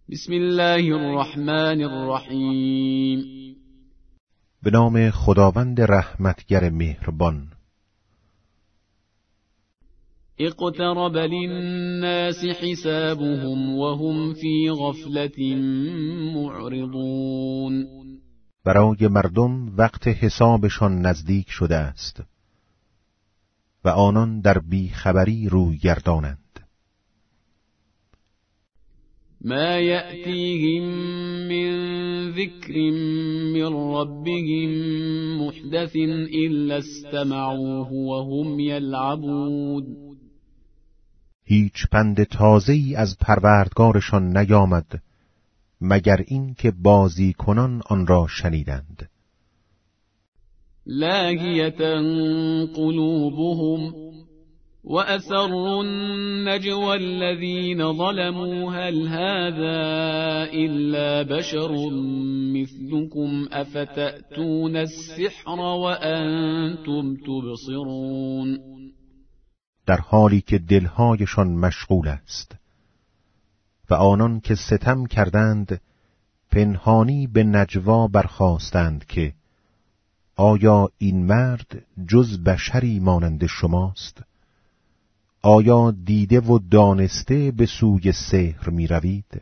بسم الله الرحمن الرحیم. به نام خداوند رحمتگر مهربان. اقترب للناس حسابهم وهم فی غفلة معرضون. برای مردم وقت حسابشان نزدیک شده است و آنان در بیخبری روی گردانند. ما یأتیهم من ذکر من ربهم محدث الا استمعوه وهم یلعبون. هیچ پند تازه‌ای از پروردگارشان نیامد مگر این که بازی کنان آن را شنیدند. لاهیة قلوبهم وأسروا النجوى الذين ظلموا هل هذا إلا بشر مثلكم أفتأتون السحر وأنتم تبصرون. در حالی که دلهایشان مشغول است و آنان که ستم کردند پنهانی به نجوا برخاستند که آیا این مرد جز بشری مانند شماست؟ آیا دیده و دانسته به سوی سحر می روید؟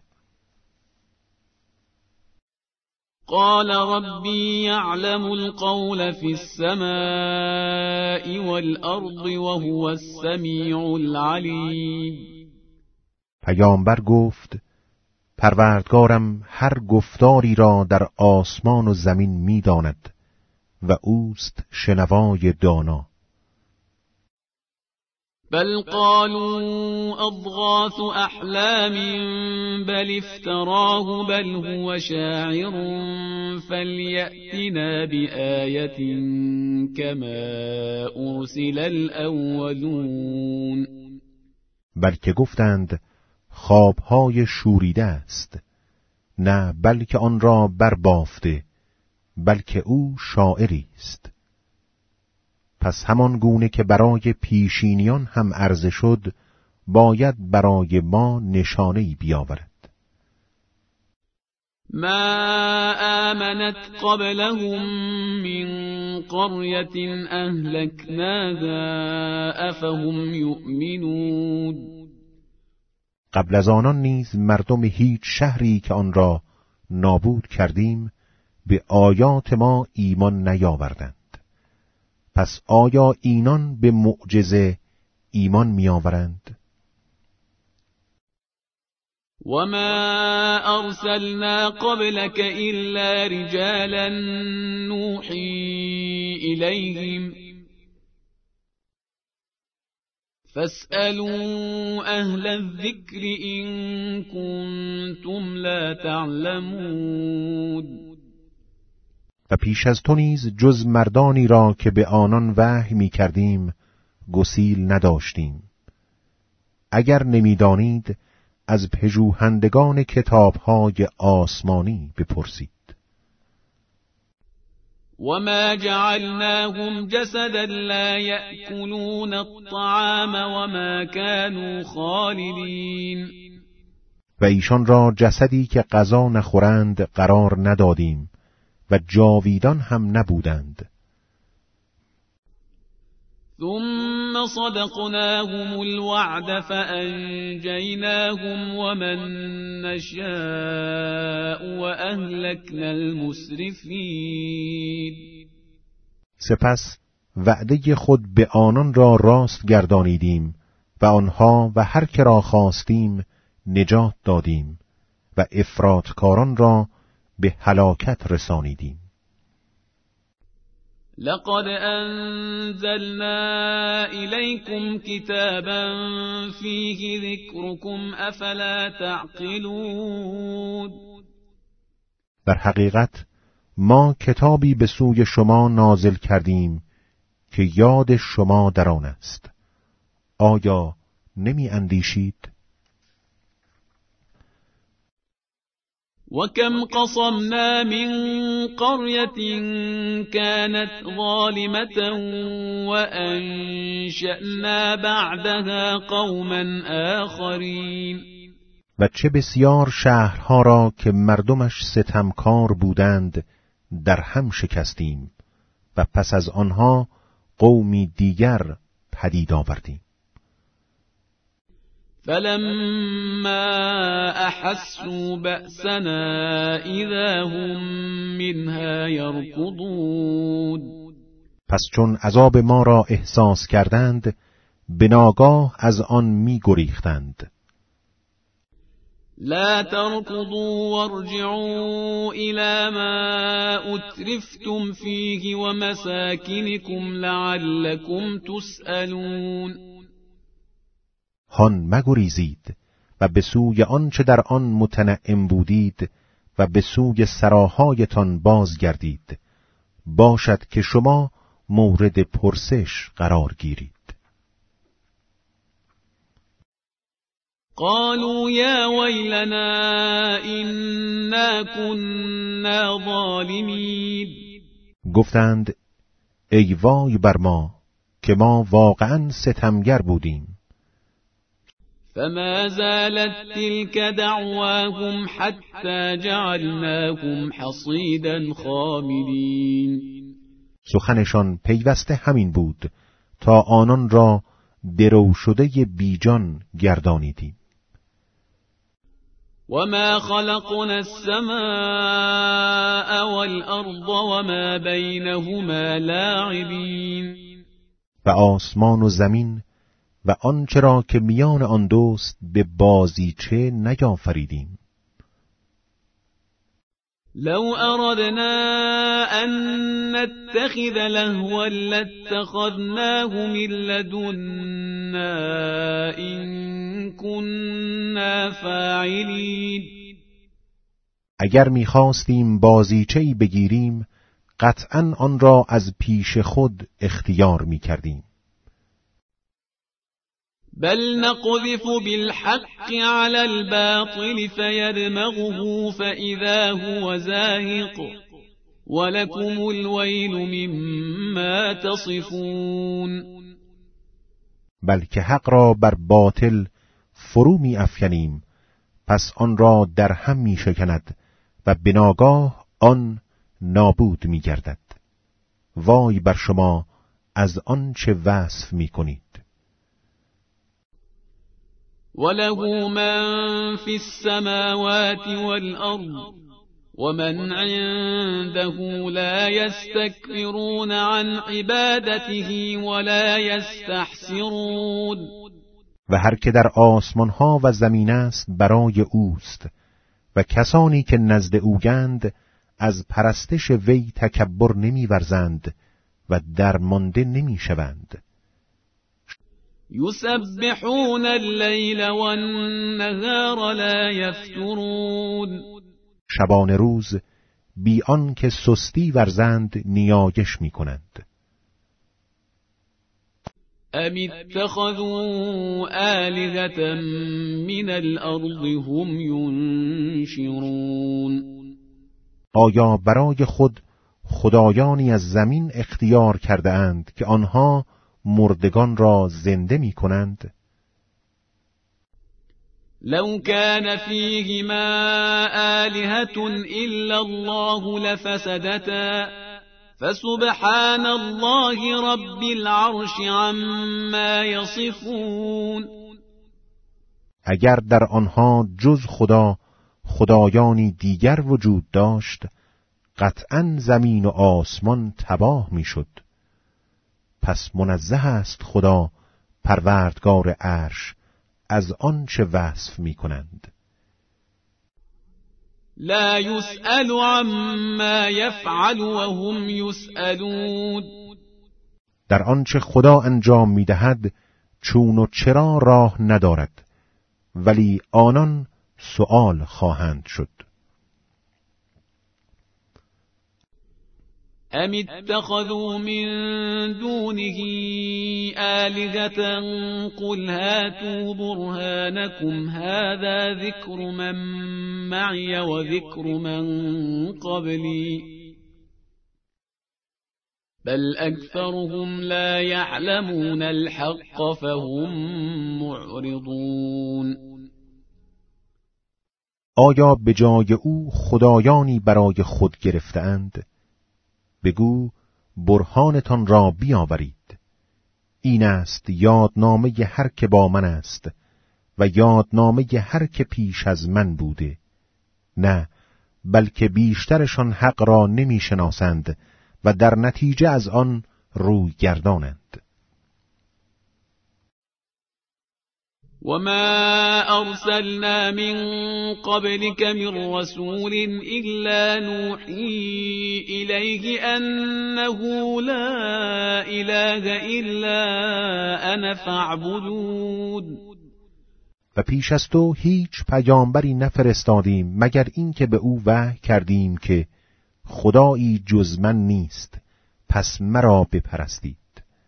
قال ربی یعلم القول فی السماء والارض وهو السمیع العلیم. پیامبر گفت پروردگارم هر گفتاری را در آسمان و زمین می داند و اوست شنوای دانا. بل قالوا اضغاث احلام بل افتراه بل هو شاعر فلیأتنا بآیة كما ارسل الاولون. بلکه گفتند خوابهای شوریده است، نه بلکه آن را بربافته، بلکه او شاعری است. پس همان گونه که برای پیشینیان هم عرضه شد باید برای ما نشانه‌ای بیاورد. ما آمنت قبلهم من قرية أهلكناها أفهم يؤمنون. قبل از آنان نیز مردم هیچ شهری که آن را نابود کردیم به آیات ما ایمان نیاوردند. پس آیا اینان به معجزه ایمان می‌آورند؟ وما أرسلنا قبلك إلا رجالا نوحي إليهم فاسألوا أهل الذكر إن كنتم لا تعلمون. و پیش از تو نیز جز مردانی را که به آنان وحی می کردیم گسیل نداشتیم. اگر نمیدانید از پژوهندگان کتابهای آسمانی بپرسید. وما جعلناهم جسدا لا يأكلون الطعام وما كانوا خالدين. و ایشان را جسدی که غذا نخورند قرار ندادیم و جاویدان هم نبودند. ثم صدقناهم الوعد فأنجيناهم ومن نشاء وأهلكنا المسرفين. سپس وعده خود به آنان را راست گردانیدیم و آنها و هر که را خواستیم نجات دادیم و افراطکاران را به هلاکت رسانیدیم. لقد انزلنا الیکم کتابا فیه ذکرکم افلا تعقلون. در حقیقت ما کتابی به سوی شما نازل کردیم که یاد شما در آن است. آیا نمی اندیشید؟ وكم قصمنا من قرية كانت ظالمة وأنشأنا بعدها قوما آخرين. و چه بسیار شهرها را که مردمش ستمکار بودند در هم شکستیم و پس از آنها قومی دیگر پدید آوردیم. فلما احسوا بأسنا اذا هم منها يركضون. پس چون عذاب ما را احساس کردند به ناگاه از آن می گریختند. لا تركضوا وارجعوا إلى ما أترفتم فيه ومساكنكم لعلكم تسألون. هان مگریزید و به سوی آنچه در آن متنعم بودید و به سوی سراهایتان بازگردید، باشد که شما مورد پرسش قرار گیرید. قالوا يا ويلنا إنا كنا ظالمين. گفتند ای وای بر ما که ما واقعا ستمگر بودیم. فما زالت تلك دعواهم حتى جعلناهم حصيدا خامدين. سخنشان پیوسته همین بود تا آنان را درو شده بیجان گردانیدیم. وما خلقنا السماء والأرض وما بينهما لاعبين. و آسمان و زمین و آنچه را که میان آن دوست به بازیچه نیافریدیم. لو اردنا ان نتخذ لهوا لاتخذناه من لدنا ان كنا فاعلین. اگر می‌خواستیم بازیچه‌ای بگیریم قطعاً آن را از پیش خود اختیار می‌کردیم. بل نقذف بالحق على الباطل فيدمغه فإذا هو زاهق ولكم الويل مما تصفون. بلکه حق را بر باطل فرو می افکنیم، پس آن را در هم می شکند و به ناگاه آن نابود می گردد. وای بر شما از آن چه وصف می کنید. وله من في السماوات والأرض ومن عنده لا يستكبرون عن عبادته ولا يستحسرون. و هر که در آسمان ها و زمین است برای اوست و کسانی که نزد اوگند از پرستش وی تکبر نمی ورزند و درمانده نمی شوند. یسبحون اللیل والنهار لا یفترون. شبان روز بی آن که سستی ورزند نیایش می کنند. ام اتخذوا آلهة من الارض هم ینشرون. آیا برای خود خدایانی از زمین اختیار کرده اند که آنها مردگان را زنده می کنند؟ لو كان فيهما آلهة إلا الله لفسدتا فسبحان الله رب العرش عما يصفون. اگر در آنها جز خدا خدایانی دیگر وجود داشت قطعاً زمین و آسمان تباه میشد. پس منزه است خدا پروردگار عرش از آن چه وصف می کنند. لا يسأل عما يفعل وهم يسألون. در آنچه خدا انجام می دهد چون و چرا راه ندارد، ولی آنان سؤال خواهند شد. ام اتخذوا من دونه آلهة قل هاتوا برهانكم هذا ذكر من معي وذكر من قبلي بل أكثرهم لا يعلمون الحق فهم معرضون. آیا به جای او خدایانی برای خود گرفته‌اند؟ بگو برهانتان را بیاورید. این است یادنامه هر که با من است و یادنامه هر که پیش از من بوده. نه، بلکه بیشترشان حق را نمی شناسند و در نتیجه از آن روی گردانند. وما أرسلنا من قبلك من رسول إلا نوحي إليه أنه لا إله إلا أنا فاعبدون. و پیش از تو هیچ پیامبری نفرستادیم مگر اینکه به او وحی کردیم که خدایی جز من نیست، پس مرا بپرستید.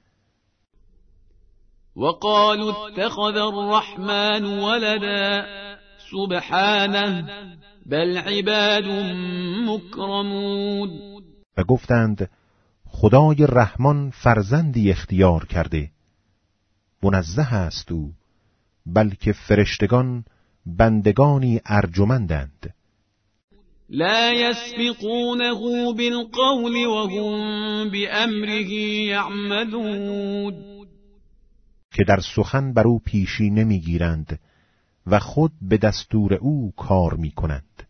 وقالوا اتخذ الرحمن ولدا سبحانه بل عباد مکرمون. و گفتند خدای رحمان فرزندی اختیار کرده، منزه است او، بلکه فرشتگان بندگانی ارجمندند. لا يسبقونه بالقول وهم بأمره يعملون. که در سخن بر او پیشی نمیگیرند و خود به دستور او کار میکنند.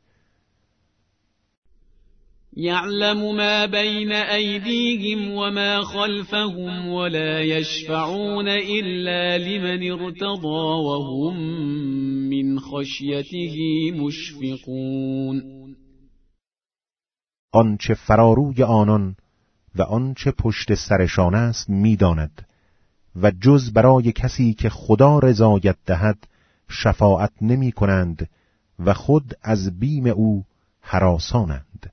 يعلم ما بين أيديهم وما خلفهم ولا يشفعون إلا لمن ارتضى وهم من خشيته مشفقون. آنچه فراروی آنان و آنچه پشت سرشان است میداند و جز برای کسی که خدا رضایت دهد شفاعت نمی کنند و خود از بیم او هراسانند.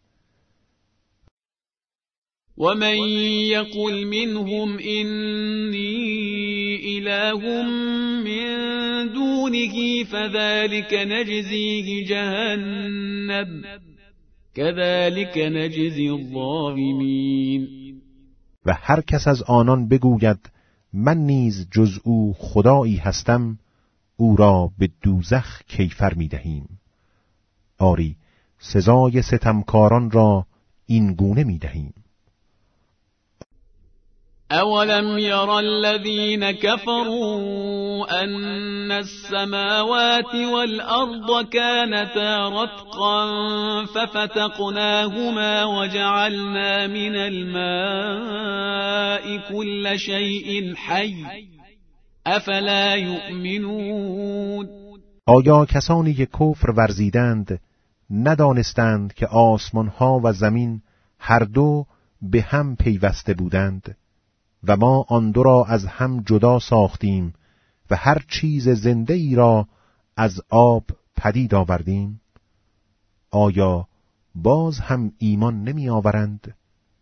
ومن يقل منهم إني إله من دونه فذلك نجزيه جهنم كذلك نجزي الظالمين. و هر کس از آنان بگوید من نیز جز او خدایی هستم، او را به دوزخ کیفر می دهیم. آری، سزای ستمکاران را این گونه می دهیم. أولم ير الذين كفروا أن السماوات والأرض كانتا رتقا ففتقناهما وجعلنا من الماء كل شيء حي أفلا يؤمنون. آیا کسانی که کفر ورزیدند ندانستند که آسمانها و زمین هر دو به هم پیوسته بودند و ما آن دو را از هم جدا ساختیم و هر چیز زنده ای را از آب پدید آوردیم؟ آیا باز هم ایمان نمی آورند؟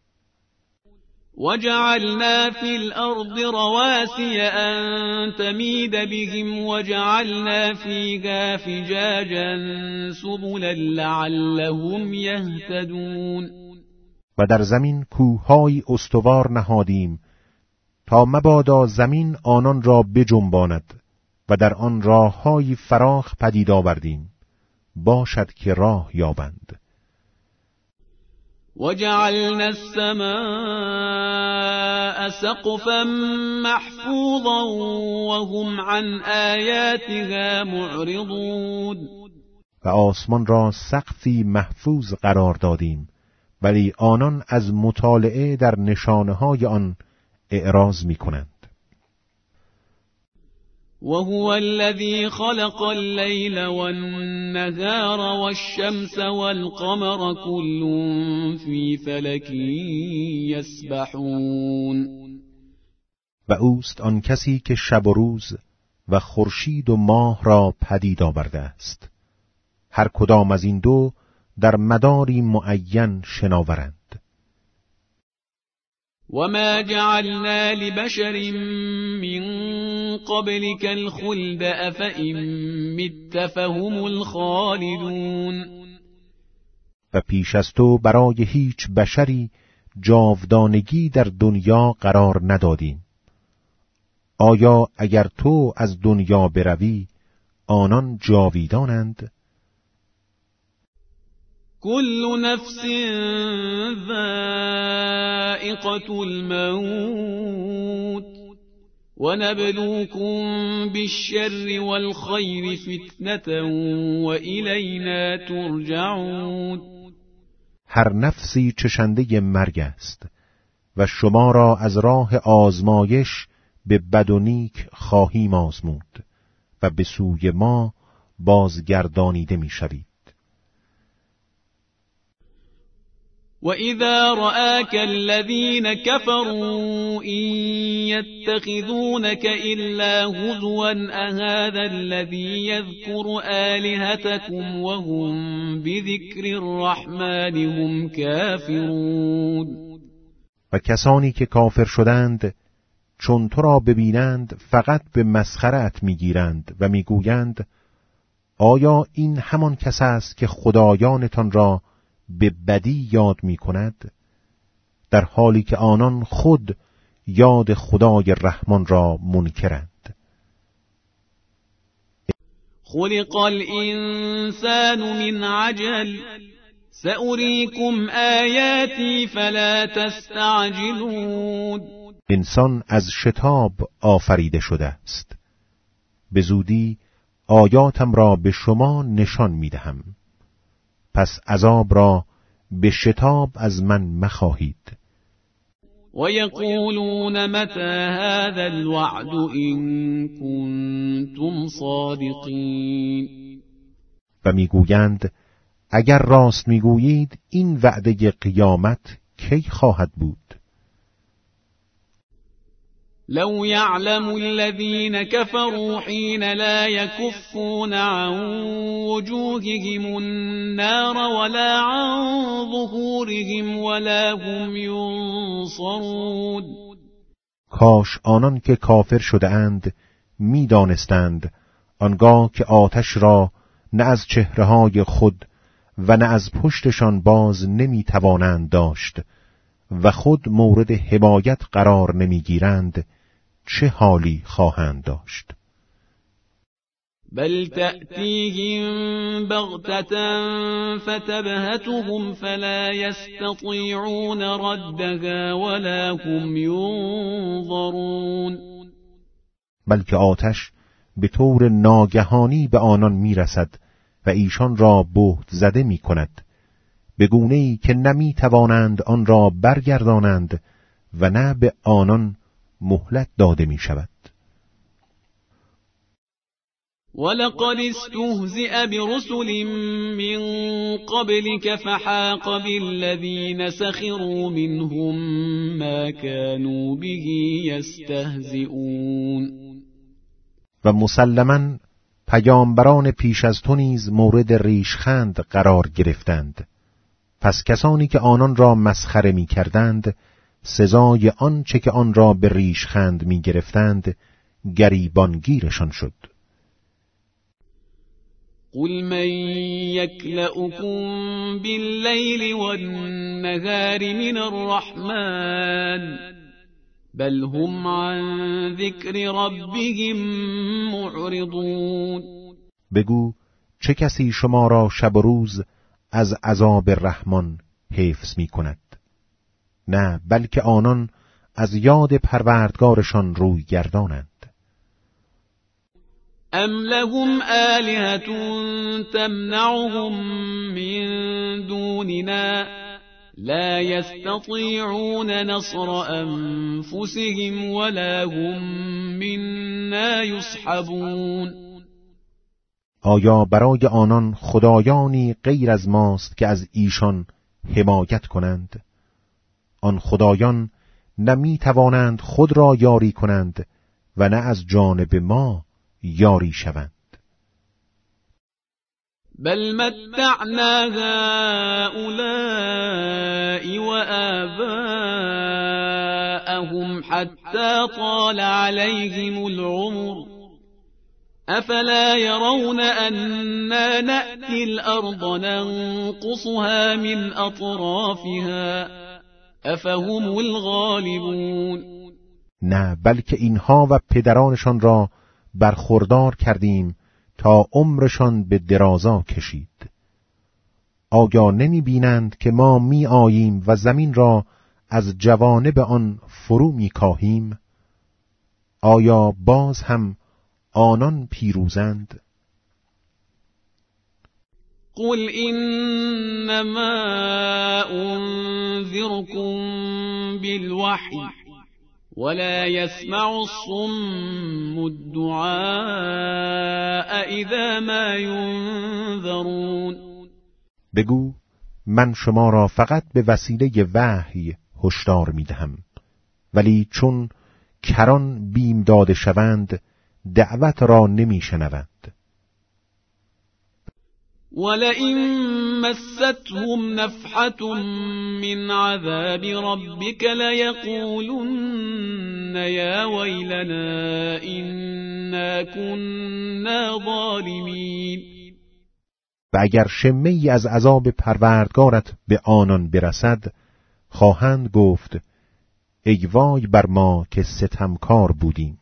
وجعلنا في الأرض رواسي أن تميد بهم وجعلنا فيها فجاجا سبلا لعلهم يهتدون. و در زمین کوه‌هایی استوار نهادیم تا مبادا زمین آنان را بجنباند و در آن راه‌هایی فراخ پدید آوردیم باشد که راه یابند. وجعلنا السماء سقفا محفوظا وهم عن آياتها معرضون. و آسمان را سقفی محفوظ قرار دادیم ولی آنان از مطالعه در نشانه‌های آن اعراض می‌کنند. وهو الذي خلق الليل والنهار والشمس والقمر كل في فلك يسبحون. و اوست آن کسی که شب و روز و خورشید و ماه را پدید آورده است. هر کدام از این دو در مداری معین شناورند. وما جعلنا لبشر من قبلك الخلد أفإن مت فهم الخالدون. و پیش از تو برای هیچ بشری جاودانگی در دنیا قرار ندادیم. آیا اگر تو از دنیا بروی آنان جاویدانند؟ كل نفس ذائقة الموت ونبلوكم بالشر والخير فتنة وإلینا ترجعون. هر نفسی چشنده مرگ است و شما را از راه آزمایش به بد و نیک خواهیم آزمود و به سوی ما بازگردانیده می شوید. وَإِذَا رَآكَ الَّذِينَ كَفَرُوا إِن يَتَّخِذُونَكَ إِلَّا هُزُوًا أَهَذَا الَّذِي يَذْكُرُ آلِهَتَكُمْ وَهُمْ بِذِكْرِ الرَّحْمَنِ هُمْ كَافِرُونَ. و کسانی که کافر شدند چون تو را ببینند فقط به مسخره‌ات میگیرند و میگویند آیا این همان کس است که خدایانتان را به بدی یاد می کند، در حالی که آنان خود یاد خدای رحمان را منکرند. خلق الانسان من عجل سأریکم آیاتی فلا تستعجلون. انسان از شتاب آفریده شده است، به زودی آیاتم را به شما نشان می دهم، پس عذاب را به شتاب از من مخواهید. و یقولون متى هذا الوعد ان کنتم صادقین. و میگویند اگر راست میگویید این وعده قیامت کی خواهد بود؟ لو يعلم الذين كفروا حين لا يكفون عن وجوههم النار ولا عن ظهورهم ولا هم ينصرون. کاش آنان که کافر شده اند می دانستند آنگاه که آتش را نه از چهره‌های خود و نه از پشتشان باز نمی توانند داشت و خود مورد حمایت قرار نمیگیرند، چه حالی خواهند داشت؟ بل تأتیهم بغتة فتبهتهم فلا يستطيعون ردها ولا هم ينظرون. بلکه آتش به طور ناگهانی به آنان میرسد و ایشان را بهت زده می کند، به گونه‌ای که نمی توانند آن را برگردانند و نه به آنان مهلت داده می شود. ولقد استهزئ برسل من قبلك فحاق بالذین سخروا منهم ما كانوا به یستهزئون. و مسلماً پیامبران پیش از تو نیز مورد ریشخند قرار گرفتند، پس کسانی که آنان را مسخره می کردند سزای آنچه که آن را به ریشخند می گرفتند گریبانگیرشان شد. قل من یکلؤکم باللیل والنهار من الرحمن بل هم عن ذکر ربهم معرضون. بگو چه کسی شما را شب و روز از عذاب رحمان حفظ می کند؟ نه، بلکه آنان از یاد پروردگارشان روی گردانند. ام لهم آلهة تمنعهم من دوننا لا يستطيعون نصر انفسهم ولا هم منا يصحبون. آیا برای آنان خدایانی غیر از ماست که از ایشان حمایت کنند؟ آن خدایان نه می توانند خود را یاری کنند و نه از جانب ما یاری شوند. بل متعنا هؤلاء وآباءهم حتى طال عليهم العمر افلا يرون أنا نأتي الأرض ننقصها من أطرافها افهم الغالبون. نه، بلکه اینها و پدرانشان را برخوردار کردیم تا عمرشان به درازا کشید. آیا نمی بینند که ما می آییم و زمین را از جوانب آن فرو می کاهیم؟ آیا باز هم آنان پیروزند؟ قل انما انذركم بالوحی ولا يسمع الصم الدعاء اذا ما ينذرون. بگو من شما را فقط به وسیله وحی هشدار می‌دهم، ولی چون کران بیم داده شوند دعوت را نمی‌شنوند. ولئن مستهم نفحة من عذاب ربك ليقولن يا ويلنا إنا كنا ظالمين. و اگر شمه‌ای از عذاب پروردگارت به آنان برسد خواهند گفت ای وای بر ما که ستمکار بودیم.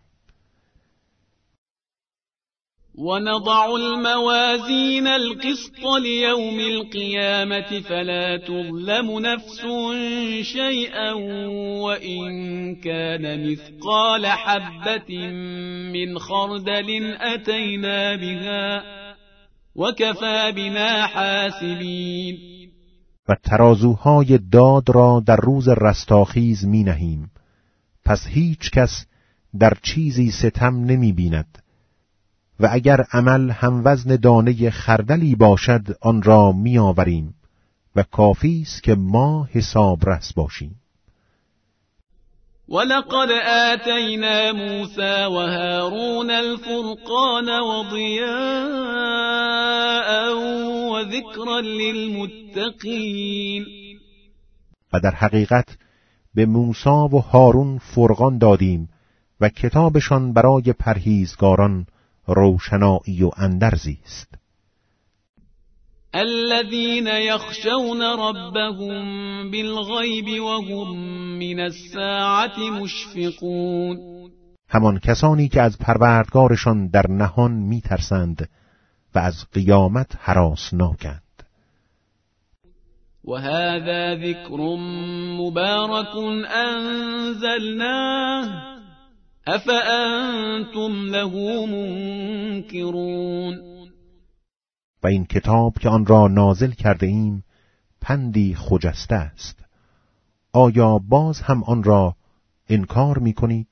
ونضع الموازين القسط ليوم القيامة فلا تظلم نفس شيئا وإن كان مثقال حبة من خردل أتينا بها وكفى بنا حاسبين. و ترازوهای داد را در روز رستاخیز می نهیم، پس هیچ کس در چیزی ستم نمی بیند و اگر عمل هم وزن دانه خردلی باشد آن را می آوریم و کافی است که ما حسابرس باشیم. ولقد آتینا موسى وهارون الفرقان وضیاء وذکرا للمتقین. و در حقیقت به موسی و هارون فرقان دادیم و کتابشان برای پرهیزگاران روشنایی و اندرزی است. الذين يخشون ربهم بالغیب وهم من الساعة مشفقون. همان کسانی که از پروردگارشان در نهان می‌ترسند و از قیامت هراسناکند. وهذا ذکر مبارک انزلناه افأنتم له منکرون. و این کتاب که آن را نازل کرده ایم پندی خجسته است، آیا باز هم آن را انکار می کنید؟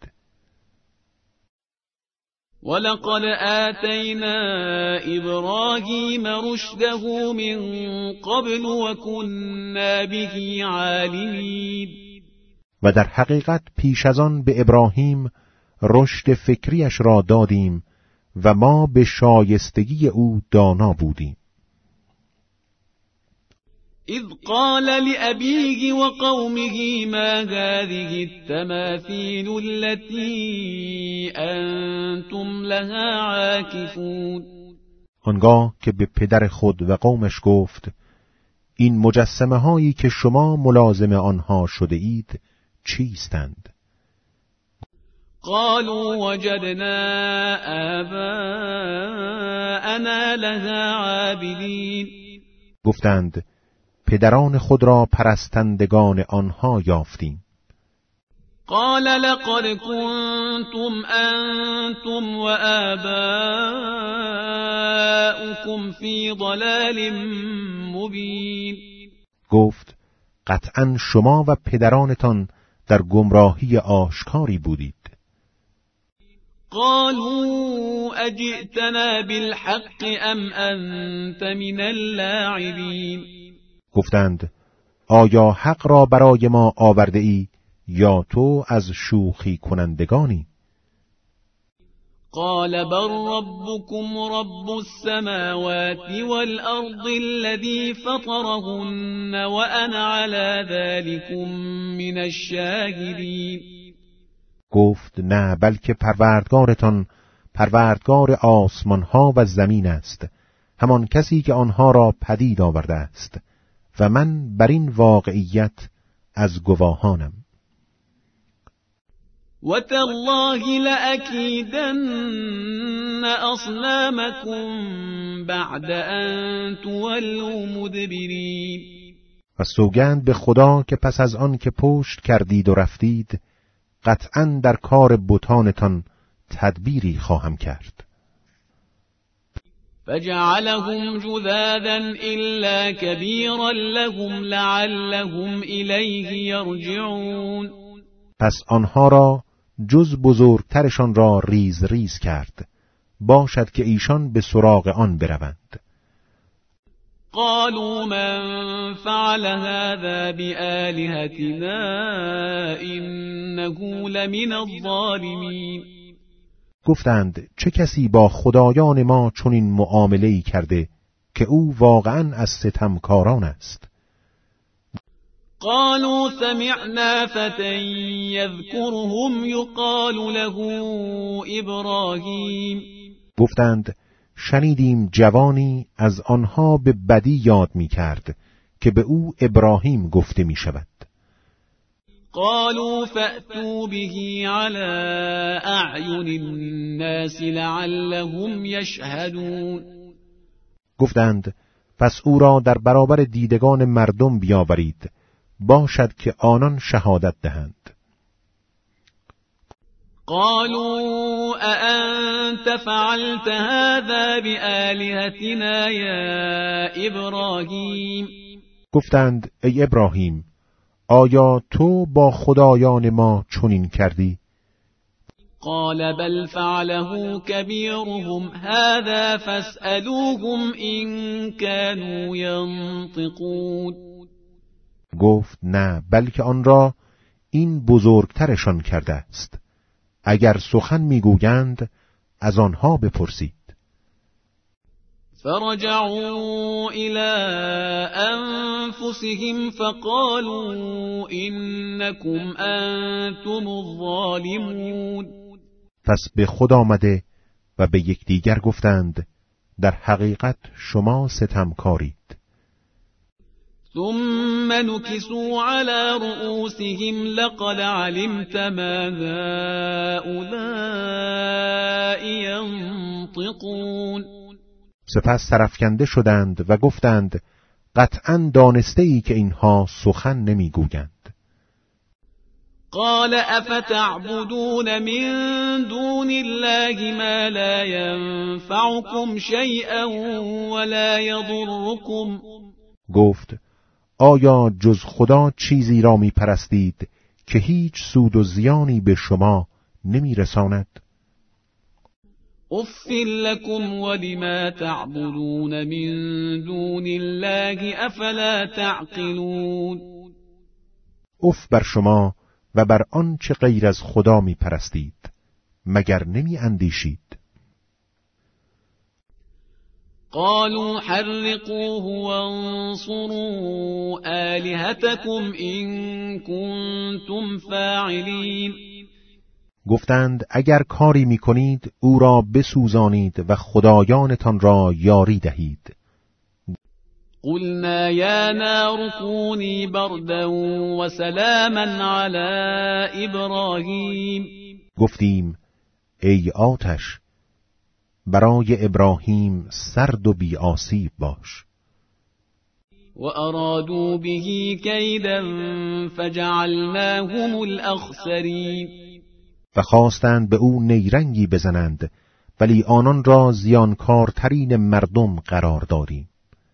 ولقد آتینا ابراهیم رشده من قبل وكنا به عالمین. و در حقیقت پیش از آن به ابراهیم رشد فکریش را دادیم و ما به شایستگی او دانا بودیم. اذ قال لأبيه وقومه ما هذه التماثيل التي أنتم لها عاكفون. آنگاه که به پدر خود و قومش گفت این مجسمه هایی که شما ملازم آنها شده اید چیستند؟ قالوا وجدنا آباءنا لها عابدین. گفتند پدران خود را پرستندگان آنها یافتیم. قال لقد كنتم أنتم وآباؤكم في ضلال مبين. گفت قطعاً شما و پدرانتان در گمراهی آشکاری بودید. قالوا اجئتنا بالحق ام انت من اللاعبین. گفتند آیا حق را برای ما آورده ای یا تو از شوخی کنندگانی؟ قال بل ربكم رب السماوات والأرض الذي فطرهن وأنا على ذلكم من الشاهدين. گفت نه، بلکه پروردگارتان پروردگار آسمان ها و زمین است، همان کسی که آنها را پدید آورده است و من بر این واقعیت از گواهانم. وتالله لأكيدن أصنامكم بعد أن تولوا مدبرین. و سوگند به خدا که پس از آن که پشت کردید و رفتید قطعاً در کار بتانتان تدبیری خواهم کرد. فجعلهم جذاذا إلا كبيرا لهم لعلهم إليه يرجعون. پس آنها را جز بزرگترشان را ریز ریز کرد، باشد که ایشان به سراغ آن بروند. قالوا من فعل هذا بآلهتنا إنه لمن الظالمین. گفتند چه کسی با خدایان ما چنین معامله‌ای کرده که او واقعاً از ستمکاران است. قالوا سمعنا فتى يذكرهم يقال له ابراهیم. گفتند شنیدیم جوانی از آنها به بدی یاد می کرد که به او ابراهیم گفته می شود. قالوا فأتوا به على أعین الناس لعلهم یشهدون. گفتند پس او را در برابر دیدگان مردم بیاورید، باشد که آنان شهادت دهند. قالوا أأنت فعلت هذا بآلهتنا یا ابراهیم. گفتند ای ابراهیم آیا تو با خدایان ما چنین کردی؟ قال بل فعله كبيرهم هذا فاسألوهم إن كانوا ينطقون. گفت نه، بلکه آن را این بزرگترشان کرده است. اگر سخن میگویند از آنها بپرسید. فرجعوا إلى أنفسهم فقالوا إنكم أنتم الظالمون. پس به خود آمده و به یکدیگر گفتند در حقیقت شما ستمکارید. ثم نكسوا على رؤوسهم لقد علمت ما هؤلاء ينطقون. سپس سرافکنده شدند و گفتند قطعاً دانسته ای که اینها سخن نمیگویند. قال افتعبدون من دون الله ما لا ينفعكم شيئا ولا يضركم. گفت آیا جز خدا چیزی را می پرستید که هیچ سود و زیانی به شما نمی رساند؟ اف لكم ولما تعبدون من دون الله افلا تعقلون. اف بر شما و بر آنچه غیر از خدا می پرستید، مگر نمی اندیشید؟ قالوا حرقوه وانصروا آلهتكم إن كنتم فاعلين. گفتند اگر کاری می کنید او را بسوزانید و خدایانتان را یاری دهید. قلنا یا نار کونی بردا و سلاما علی ابراهیم. گفتیم ای آتش برای ابراهیم سرد و بی آسیب باش. و ارادوا به کیدا فجعلناهم الاخسرین. و خواستند به او نیرنگی بزنند ولی آنان را زیانکارترین مردم قرار دادیم.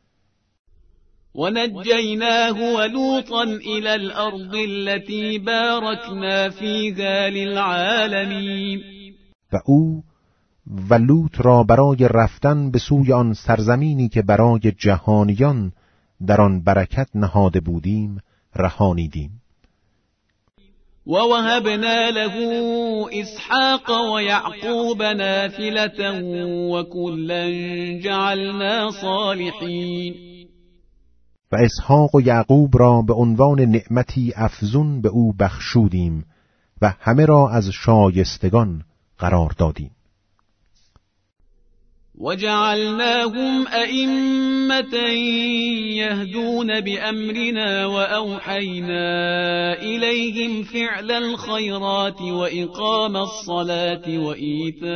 و نجیناه و لوطا الى الارض التي باركنا فيها للعالمین. و او و لوط را برای رفتن به سوی آن سرزمینی که برای جهانیان در آن برکت نهاده بودیم رهانیدیم. و وهبنا له اسحاق و یعقوب نافلة و کلا جعلنا صالحین. و اسحاق و یعقوب را به عنوان نعمتی افزون به او بخشودیم و همه را از شایستگان قرار دادیم. وجعلناهم أئمة يهدون بأمرنا وأوحينا إليهم فعل الخيرات وإقام الصلاة وإيتاء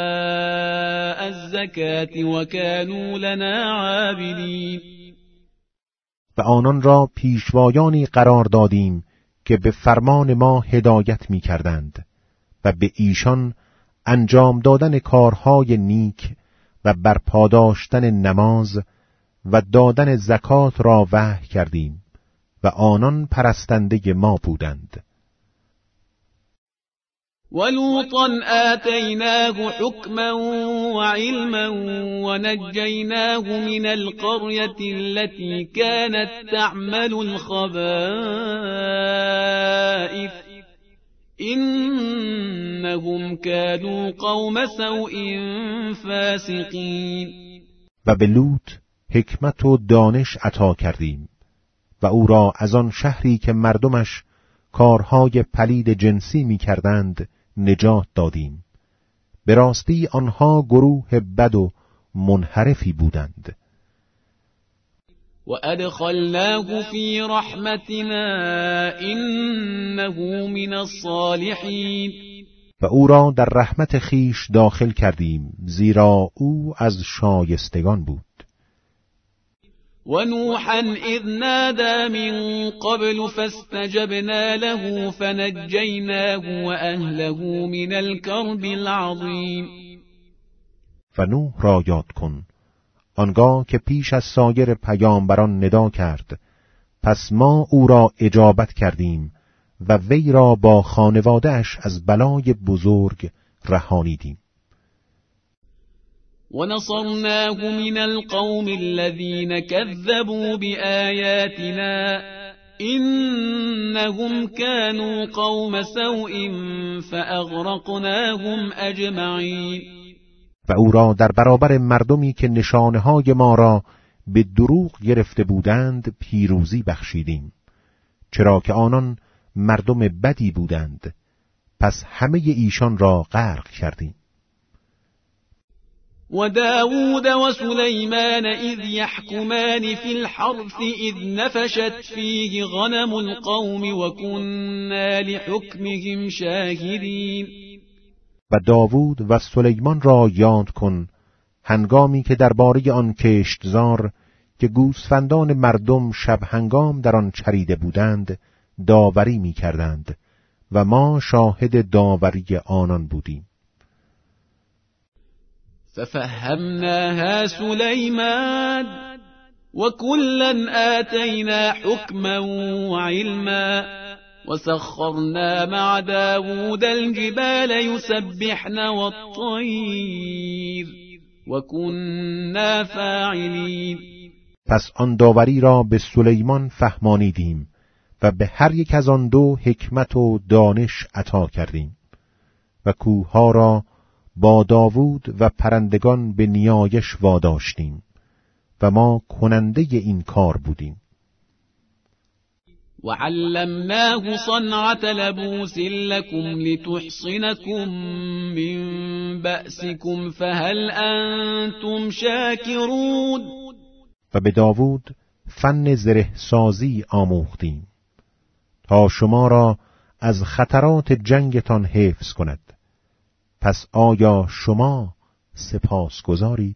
الزكاة وكانوا لنا عابدين. و آنان را پیشوایانی قرار دادیم که به فرمان ما هدایت می کردند و به ایشان انجام دادن کارهای نیک و برپاداشتن نماز و دادن زکات را وحی کردیم و آنان پرستنده ما بودند. ولوطا آتیناه حکما وعلما ونجیناه من القرية التي كانت تعمل الخبائث إنهم كانوا قوم سوء فاسقین. و به لوط حکمت و دانش عطا کردیم و او را از آن شهری که مردمش کارهای پلید جنسی می کردند نجات دادیم. به راستی آنها گروه بد و منحرفی بودند. و ادخلناه فی رحمتنا انه من الصالحین. و او را در رحمت خیش داخل کردیم زیرا او از شایستگان بود. ونوحا اذ نادى من قبل فاستجبنا له فنجيناه وأهله من الكرب العظیم. و نوح را یاد کن آنگاه که پیش از سایر پیامبران ندا کرد، پس ما او را اجابت کردیم و وی را با خانواده‌اش از بلای بزرگ رهانیدیم. ونصرناه من القوم الذين كذبوا بآياتنا إنهم كانوا قوم سوء فأغرقناهم أجمعين. و او را در برابر مردمی که نشانه‌های ما را به دروغ گرفته بودند پیروزی بخشیدیم، چرا که آنان مردم بدی بودند، پس همه ایشان را غرق کردیم. و داود و سلیمان اذ یحکمان فی الحرث اذ نفشت فیه غنم القوم و كنا لحکمهم شاهدین. و داود و سلیمان را یاد کن هنگامی که درباره آن کشتزار که گوسفندان مردم شب هنگام در آن چریده بودند داوری می کردند و ما شاهد داوری آنان بودیم. ففهمناها سلیمان وكلا آتینا حکما وعلما وسخرنا مع داود الجبال يسبحن والطير وكنا فاعلین. پس آن داوری را به سلیمان فهمانیدیم و به هر یک از آن دو حکمت و دانش عطا کردیم و کوهها را با داوود و پرندگان به نیایش واداشتیم و ما کننده این کار بودیم. وعلمناه صنعة لبوس لكم لتحصنكم من بأسكم فهل أنتم شاكرون. و به داوود فن زره سازی آموختیم تا شما را از خطرات جنگتان حفظ کند. پس آیا شما سپاسگزارید؟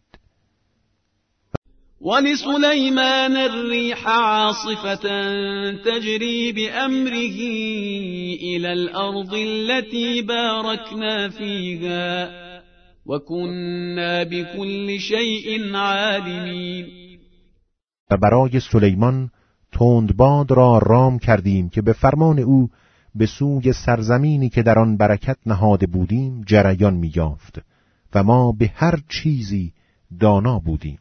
ولسلیمان الریح عاصفة تجری بأمره إلى الأرض التي باركنا فيها وكنا بكل شيء عالمين. و برای سلیمان تندباد را رام کردیم که به فرمان او به سوی سرزمینی که در آن برکت نهاده بودیم جریان می یافت و ما به هر چیزی دانا بودیم.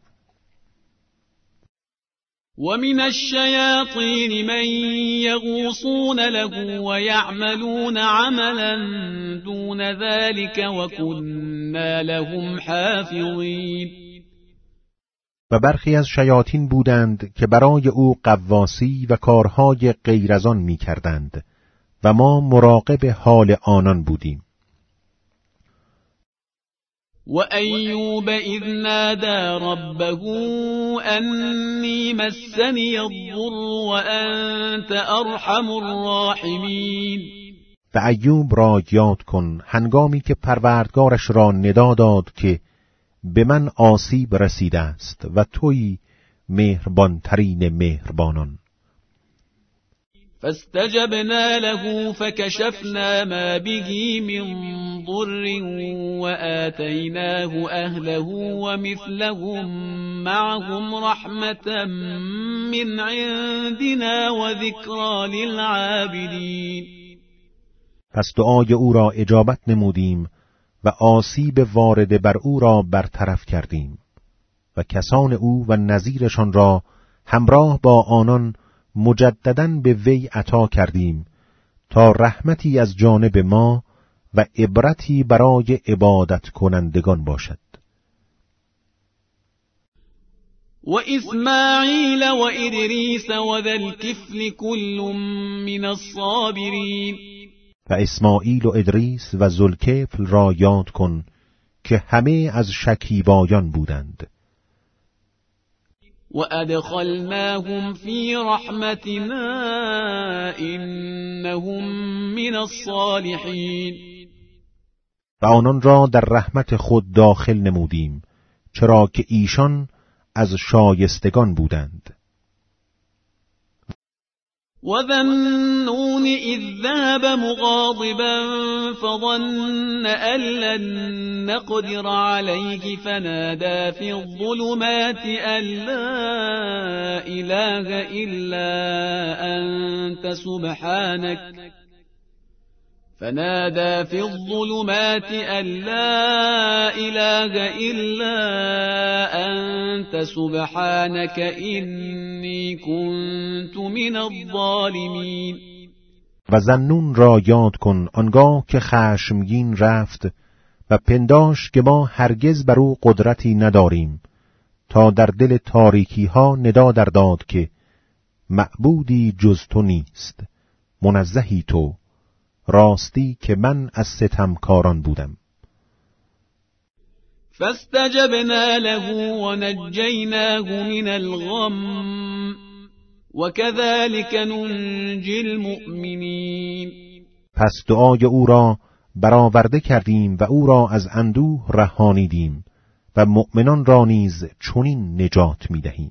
ومن الشياطين من يغوصون له ويعملون عملا دون ذلك وكنا لهم حافظين. و برخی از شیاطین بودند که برای او غواصی و کارهای غیر از آن می کردند و ما مراقب حال آنان بودیم. وأيوب إذ نادى ربه أني مسني الضر وأنت أرحم الراحمین. و ایوب را یاد کن هنگامی که پروردگارش را ندا داد که به من آسیب رسیده است و تویی مهربانترین مهربانان. فاستجبنا له فكشفنا ما به من ضر وآتيناه أهله ومثلهم معهم رحمة من عندنا وذكرى للعابدين. پس دعای او را اجابت نمودیم و آسیب وارد بر او را برطرف کردیم و کسان او و نظیرشان را همراه با آنان مجدداً به وی عطا کردیم تا رحمتی از جانب ما و عبرتی برای عبادت کنندگان باشد. و اسماعیل و ادریس و ذا الکفل کل من الصابرین. و اسماعیل و ادریس و ذوالکفل را یاد کن که همه از شکیبایان بودند. وأدخلناهم في رحمتنا إنهم من الصالحين. و آنان را در رحمت خود داخل نمودیم چرا که ایشان از شایستگان بودند. وذنون إذ ذهب مغاضبا فظن أن لن نقدر عليه فنادى في الظلمات أن لا إله إلا أنت سبحانك فنادى في الظلمات أن لا إله إلا أنت سبحانك إني كنت من الظالمين. و ذنون را یاد کن آنگاه که خشمگین رفت و پنداشت که ما هرگز بر او قدرتی نداریم تا در دل تاریکی ها ندا در داد که معبودی جز تو نیست، منزهی تو، راستی که من از ستمکاران بودم. فاستجبنا له ونجيناه من الغم وكذلك ننجي المؤمنين. پس دعای او را برآورده کردیم و او را از اندوه رهانیدیم و مؤمنان را نیز چنین نجات می‌دهیم.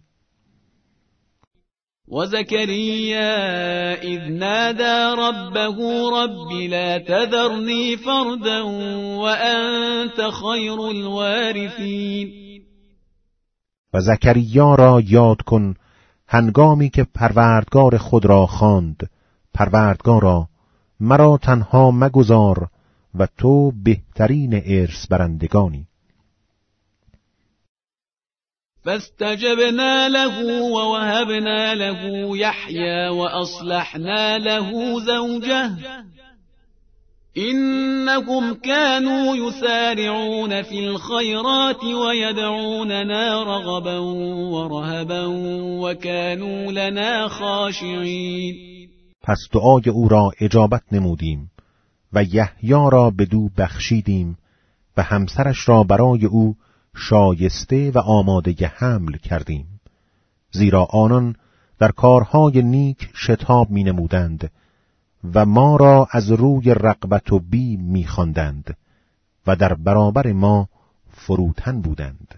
وزكريا إذ نادى ربه رب لا تذرني فردا وأنت خير الوارثين. و زکریا را یاد کن هنگامی که پروردگار خود را خواند پروردگارا مرا تنها مگذار و تو بهترین ارث برندگانی. فاستجبنا له ووهبنا له يحيى وأصلحنا له زوجه إنهم كانوا يسارعون في الخيرات ويدعوننا رغبا ورهبا وكانوا لنا خاشعين. پس دعای او را اجابت نمودیم و یحیی را بدو بخشیدیم و همسرش را برای او شایسته و آماده حمل کردیم، زیرا آنان در کارهای نیک شتاب می نمودند و ما را از روی رغبت و بیم می خواندند و در برابر ما فروتن بودند.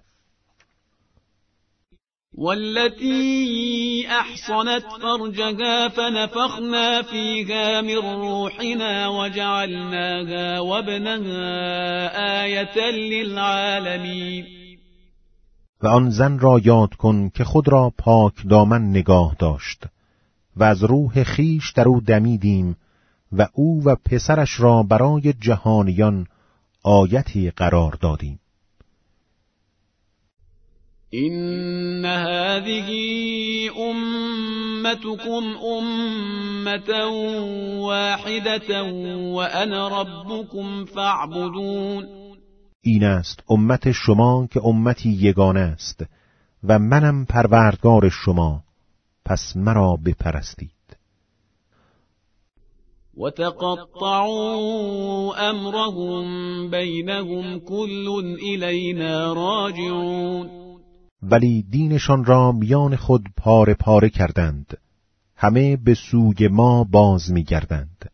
والتي احصنت فرجها فنفخنا فيها من روحنا وجعلناها وابنها آية للعالمين. و آن زن را یاد کن که خود را پاک دامن نگاه داشت و از روح خیش در او دمیدیم و او و پسرش را برای جهانیان آیتی قرار دادیم. إن هذه أمتكم أمة واحدة وأنا ربكم فاعبدون. این است امت شما که امتی یگانه است و منم پروردگار شما، پس مرا بپرستید. وتقطعوا امرهم بینهم كل الینا راجعون. ولی دینشان را میان خود پاره پاره کردند، همه به سوی ما باز می‌گردند.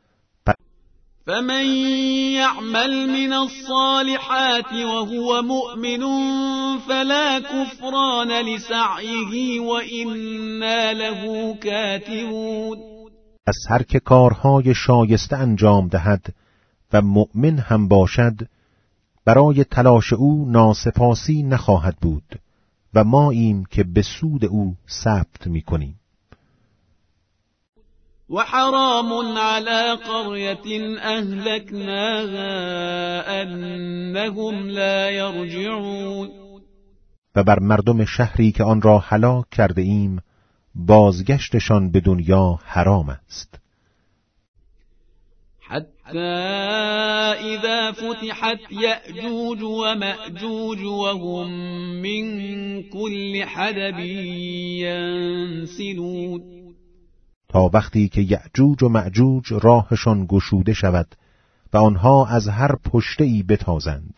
فمن يعمل من الصالحات وهو مؤمن فلا كفران لسعيه وإنا له كاتبون. از هر که کارهای شایسته انجام دهد و مؤمن هم باشد، برای تلاش او ناسپاسی نخواهد بود و ما ایم که به سود او ثبت می‌کنیم. وحرام على قرية أهلكناها أنهم لا يرجعون. و بر مردم شهری که آن را هلاک کرده ایم بازگشتشان به دنیا حرام است. حتی اذا فتحت یأجوج و مأجوج وهم من كل حدب ینسلون. تا وقتی که یأجوج و مأجوج راهشان گشوده شود و آنها از هر پشته‌ای بتازند.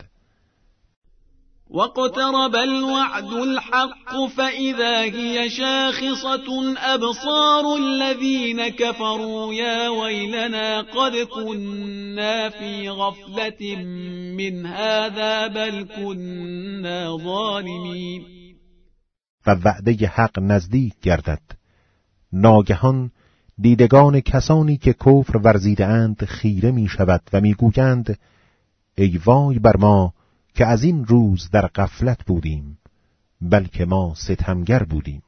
واقترب الوعد الحق فإذا هي شاخصة أبصار الذين كفروا يا ويلنا قد كنا في غفلة من هذا بل كنا ظالمين. و وعده حق نزدیک گردد، ناگهان دیدگان کسانی که کفر ورزیده اند خیره می شود و می گویند ای وای بر ما که از این روز در غفلت بودیم، بلکه ما ستمگر بودیم.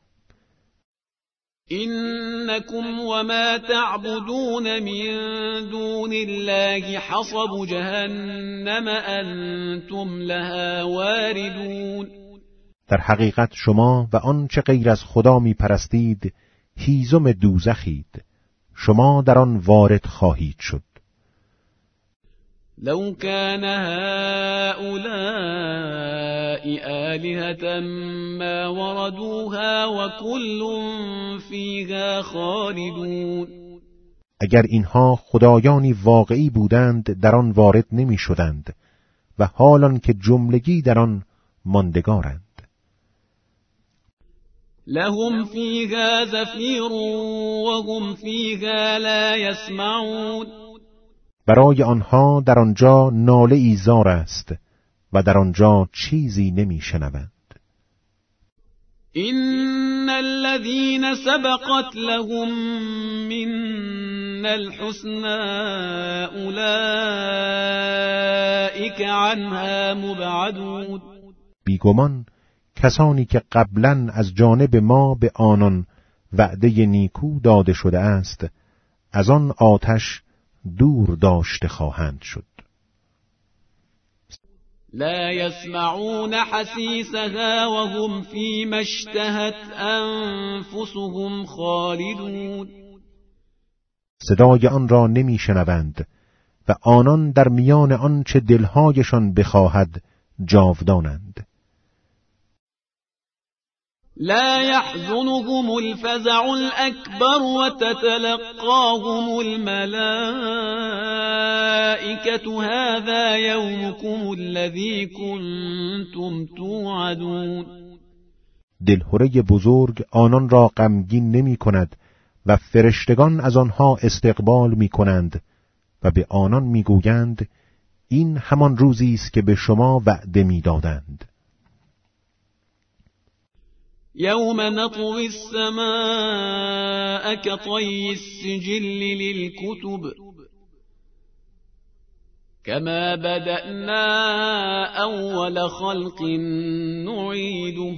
إنكم وما تعبدون من دون الله حصب جهنم أنتم لها واردون. در حقیقت شما و آنچه غیر از خدا می پرستید هیزم دوزخید، شما در آن وارد خواهید شد. لو كان هؤلاء آلهة ما وردوها وكل فيها خالدون. اگر اینها خدایانی واقعی بودند در آن وارد نمی شدند و حالان که جملگی در آن ماندگارند. لهم فيها زفیر وهم فيها لا يسمعون. برای آنها در آنجا ناله ای زار است و در آنجا چیزی نمی شنوند. إن الذين سبقت لهم من الحسنى أولئك عنها مبعدون. بیگمان کسانی که قبلا از جانب ما به آنان وعده نیکو داده شده است، از آن آتش دور داشته خواهند شد. لا يسمعون حسیسها وهم فيما اشتهت انفسهم خالدون. صدای آن را نمی شنوند و آنان در میان آنچه دلهایشان بخواهد جاودانند. لا يحزنهم الفزع الأكبر وتتلقاهم الملائكة هذا يومكم الذي كنتم توعدون. دلهره بزرگ آنان را غمگین نمی کند و فرشتگان از آنها استقبال می کنند و به آنان می گویند این همان روزی است که به شما وعده می دادند. يوم نطوي السماء كطي السجل للكتب كما بدأنا أول خلق نعيده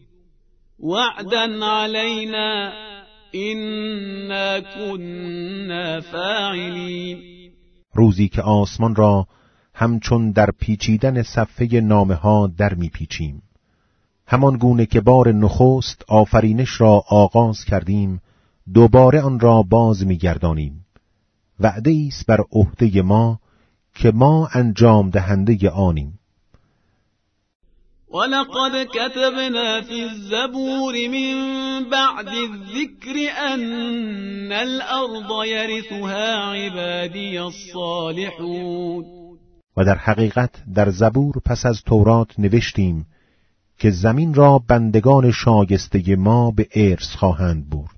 وعدا علينا إنا كنا فاعلين. روزی که آسمان را همچون در پیچیدن صفحه نامه ها در می پیچیم، همان گونه که بار نخست آفرینش را آغاز کردیم دوباره آن را باز می‌گردانیم. وعده ایست بر عهده ما که ما انجام دهنده آنیم. ولقد كتبنا في الزبور من بعد الذكر أن الأرض يرثها عبادي الصالحون. و در حقیقت در زبور پس از تورات نوشتیم که زمین را بندگان شایسته ما به ارث خواهند برد.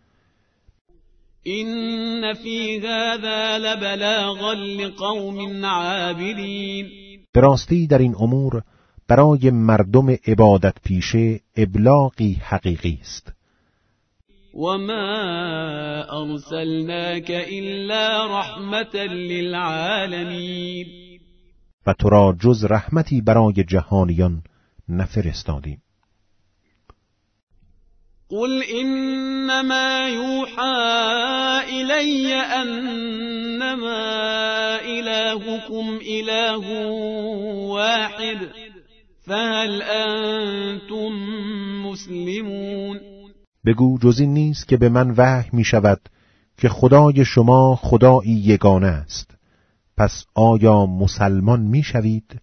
این فی هذا لبلاغا لقوم عابدین. به راستی در این امور برای مردم عبادت پیشه ابلاغی حقیقی است. وما ارسلناک الا رحمة للعالمین. و تو را جز رحمتی برای جهانیان نفرستادیم. قل انما یوحى الی انما الهکم اله واحد فهل انتم مسلمون. بگو جز این نیست که به من وحی می شود که خدای شما خدایی یگانه است، پس آیا مسلمان می شوید؟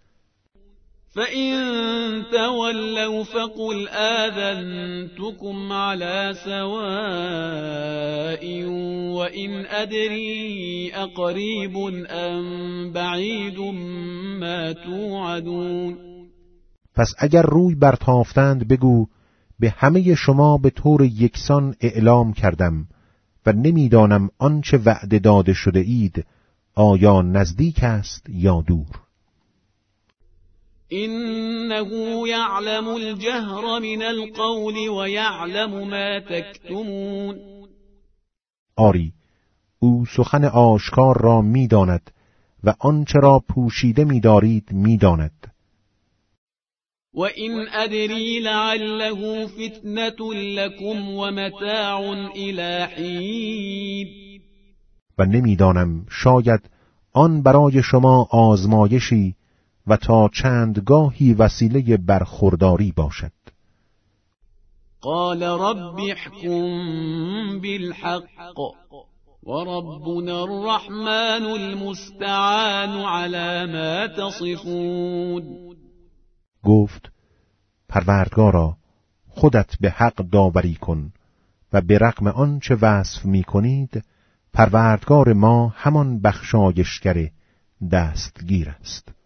فَإِن تَوَلَّوْا فَقُلْ آذَنْتُكُمْ عَلَى سَوَاءٍ وَإِنْ أَدْرِي أَقَرِيبٌ أَمْ بَعِيدٌ مَا تُوعَدُونَ. پس اگر روی برتافتند بگو به همه شما به طور یکسان اعلام کردم و نمیدانم آنچه وعده داده شده اید آیا نزدیک است یا دور. إنه يعلم الجهر من القول ويعلم ما تكتمون. آری، او سخن آشکار را می‌داند و آنچه را پوشیده می‌دارید می‌داند. وَإِنْ أَدْرِي لَعَلَّهُ فِتْنَةٌ لَكُمْ وَمَتَاعٌ إِلَى حِینٍ. و نمی‌دانم شاید آن برای شما آزمایشی و تا چندگاهی وسیله برخورداری باشد. قال رب احكم بالحق وربنا الرحمن المستعان على ما تصفون. گفت پروردگارا خودت به حق داوری کن و به رغم آنچه وصف می کنید پروردگار ما همان بخشایشگر دستگیر است.